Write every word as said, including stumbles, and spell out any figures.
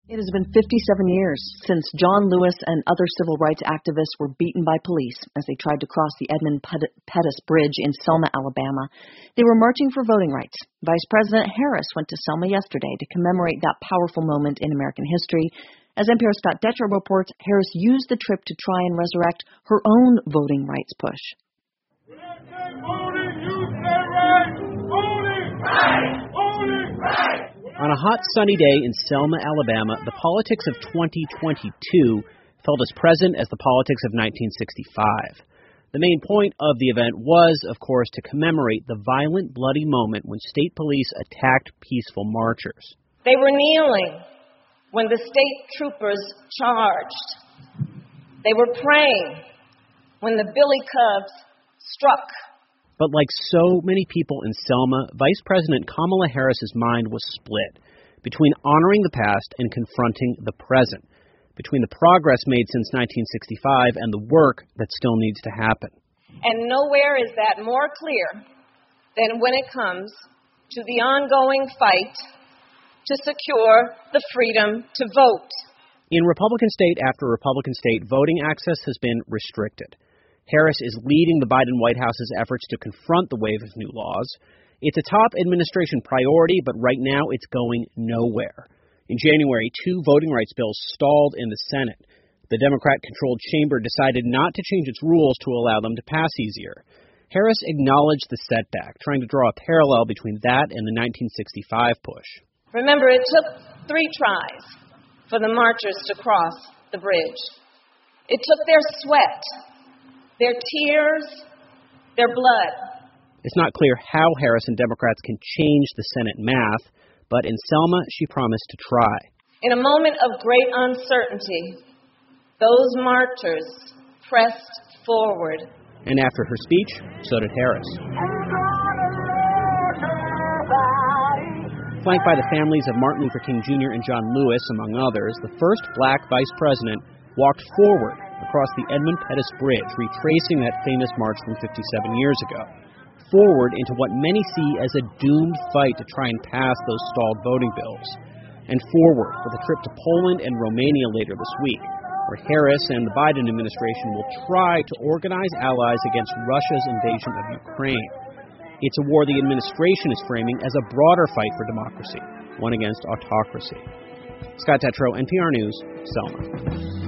It has been fifty-seven years since John Lewis and other civil rights activists were beaten by police as they tried to cross the Edmund Pettus Bridge in Selma, Alabama. They were marching for voting rights. Vice President Harris went to Selma yesterday to commemorate that powerful moment in American history. As N P R's Scott Detrow reports, Harris used the trip to try and resurrect her own voting rights push. Voting, you say right. Voting, right. Voting, right. On a hot, sunny day in Selma, Alabama, the politics of twenty twenty-two felt as present as the politics of nineteen sixty-five. The main point of the event was, of course, to commemorate the violent, bloody moment when state police attacked peaceful marchers. They were kneeling when the state troopers charged. They were praying when the billy clubs struck. But like so many people in Selma, Vice President Kamala Harris's mind was split between honoring the past and confronting the present, between the progress made since nineteen sixty-five and the work that still needs to happen. And nowhere is that more clear than when it comes to the ongoing fight to secure the freedom to vote. In Republican state after Republican state, voting access has been restricted. Harris is leading the Biden White House's efforts to confront the wave of new laws. It's a top administration priority, but right now it's going nowhere. In January, two voting rights bills stalled in the Senate. The Democrat-controlled chamber decided not to change its rules to allow them to pass easier. Harris acknowledged the setback, trying to draw a parallel between that and the nineteen sixty-five push. Remember, it took three tries for the marchers to cross the bridge. It took their sweat, their tears, their blood. It's not clear how Harris and Democrats can change the Senate math, but in Selma, she promised to try. In a moment of great uncertainty, those marchers pressed forward. And after her speech, so did Harris. Flanked by the families of Martin Luther King Junior and John Lewis, among others, the first black vice president walked forward across the Edmund Pettus Bridge, retracing that famous march from fifty-seven years ago, forward into what many see as a doomed fight to try and pass those stalled voting bills, and forward with a trip to Poland and Romania later this week, where Harris and the Biden administration will try to organize allies against Russia's invasion of Ukraine. It's a war the administration is framing as a broader fight for democracy, one against autocracy. Scott Detrow, N P R News, Selma.